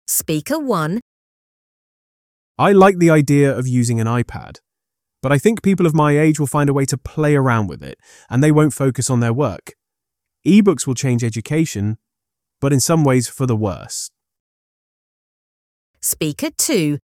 Speaker 1. I like the idea of using an iPad, but I think people of my age will find a way to play around with it, and they won't focus on their work. E-books will change education, but in some ways for the worse. Speaker 2.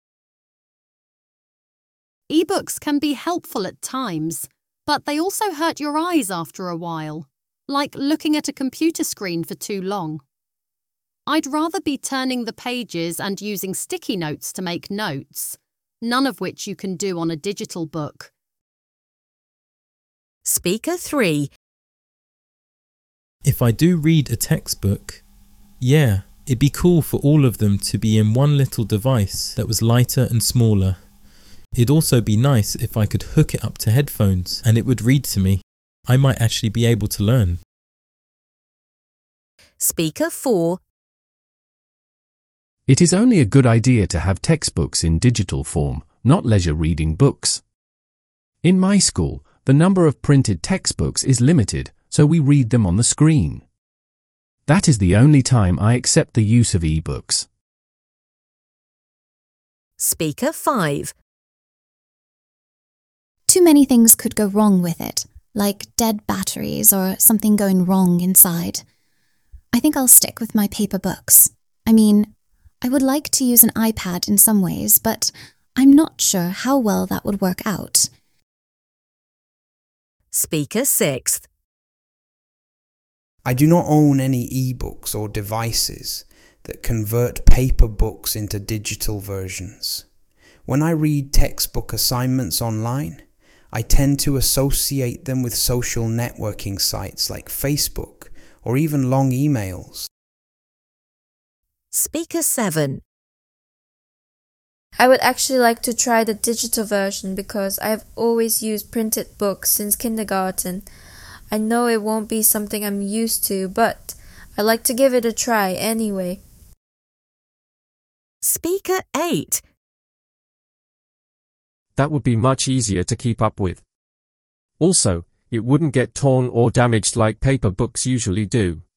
E-books can be helpful at times, but they also hurt your eyes after a while, like looking at a computer screen for too long. I'd rather be turning the pages and using sticky notes to make notes, none of which you can do on a digital book. Speaker 3. If I do read a textbook, yeah, it'd be cool for all of them to be in one little device that was lighter and smaller. It'd also be nice if I could hook it up to headphones and it would read to me. I might actually be able to learn. Speaker 4. It is only a good idea to have textbooks in digital form, not leisure reading books. In my school, the number of printed textbooks is limited, so we read them on the screen. That is the only time I accept the use of e-books. Speaker 5. Too many things could go wrong with it, like dead batteries or something going wrong inside. I think I'll stick with my paper books. I would like to use an iPad in some ways, but I'm not sure how well that would work out. Speaker 6. I do not own any e-books or devices that convert paper books into digital versions. When I read textbook assignments online, I tend to associate them with social networking sites like Facebook or even long emails. Speaker 7. I would actually like to try the digital version because I have always used printed books since kindergarten. I know it won't be something I'm used to, but I'd like to give it a try anyway. Speaker 8. That would be much easier to keep up with. Also, it wouldn't get torn or damaged like paper books usually do.